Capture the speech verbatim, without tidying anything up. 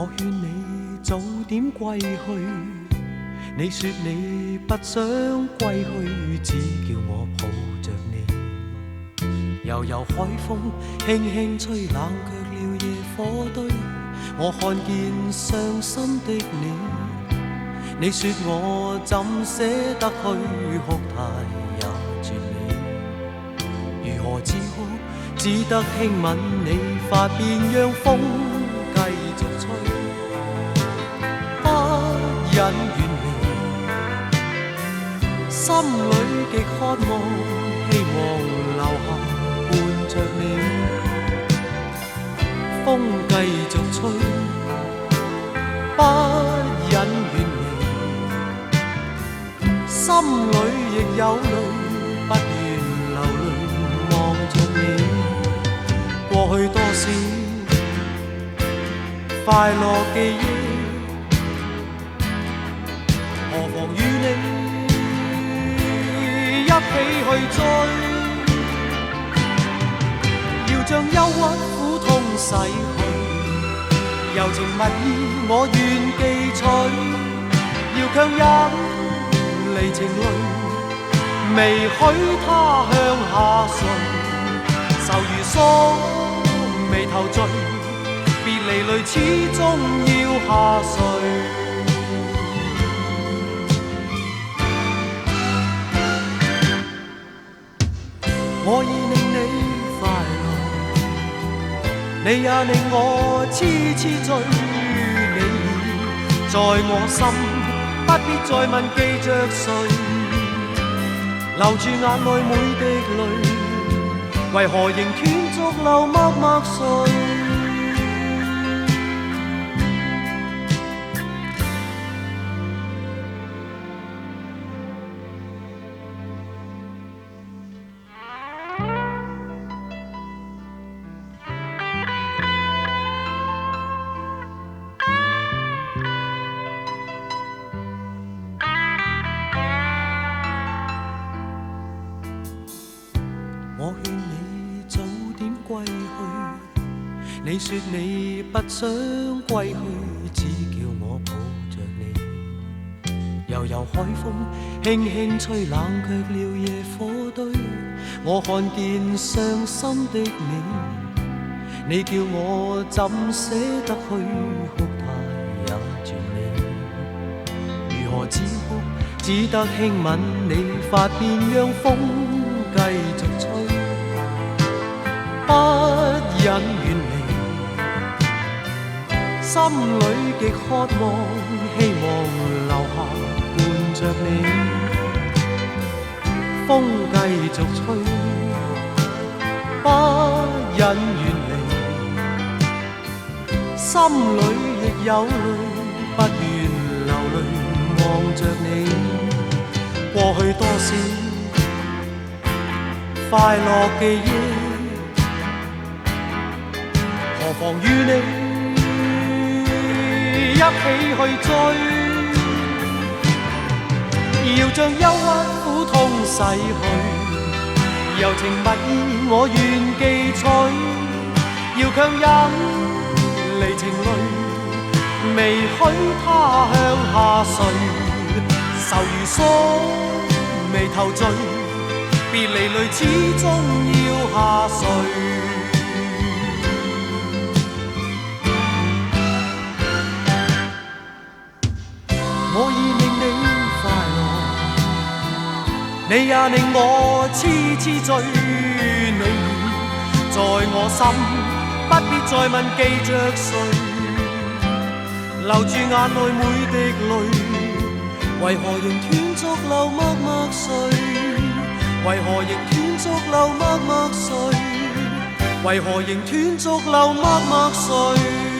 我劝你早點歸去，你說你不想歸去，只叫我抱着你。悠悠海風輕輕吹，冷卻了野火堆。我看見傷心的你，你說我怎捨得去，哭態也絕美。如何止哭，只得輕吻你髮邊，讓風繼續吹，不忍遠離，心裏極渴望，希望留下伴着你。風繼續吹，不忍遠離，心裏亦有淚，不願流淚望着你。過去多少快樂記憶，何妨與你一起去追，要將憂鬱苦痛洗去，柔情蜜意我願記取，要強忍離情淚，未許它向下垂，愁如鎖眉頭聚，別離淚始終要下垂。我已令你快樂，你也令我痴痴醉，你已在我心，不必再問記着誰，留住眼內每滴淚，為何仍斷續流默默垂。我勸你早點歸去，你說你不想歸去，只叫我抱着你。悠悠海風輕輕吹，冷卻了野火堆。我看見傷心的你，你叫我怎捨得去，哭態也絕美。如何止哭，只得輕吻你髮邊，讓風繼續吹，不忍遠離，心裏極渴望，希望留下伴着你。風繼續吹，不忍遠離，心裏亦有淚，不願流淚望着你。過去多少快樂記憶，何妨與你一起去追，要將憂鬱苦痛洗去，柔情蜜意我願記取，要強忍離情淚，未許它向下垂，愁如鎖眉頭聚，別離淚始終要下垂。我已令你快樂，你也令我痴痴醉，你已在我心，不必再問記着誰，留住眼內每滴淚，為何仍斷續流默默垂？為何仍斷續流默默垂？為何仍斷續流默默垂？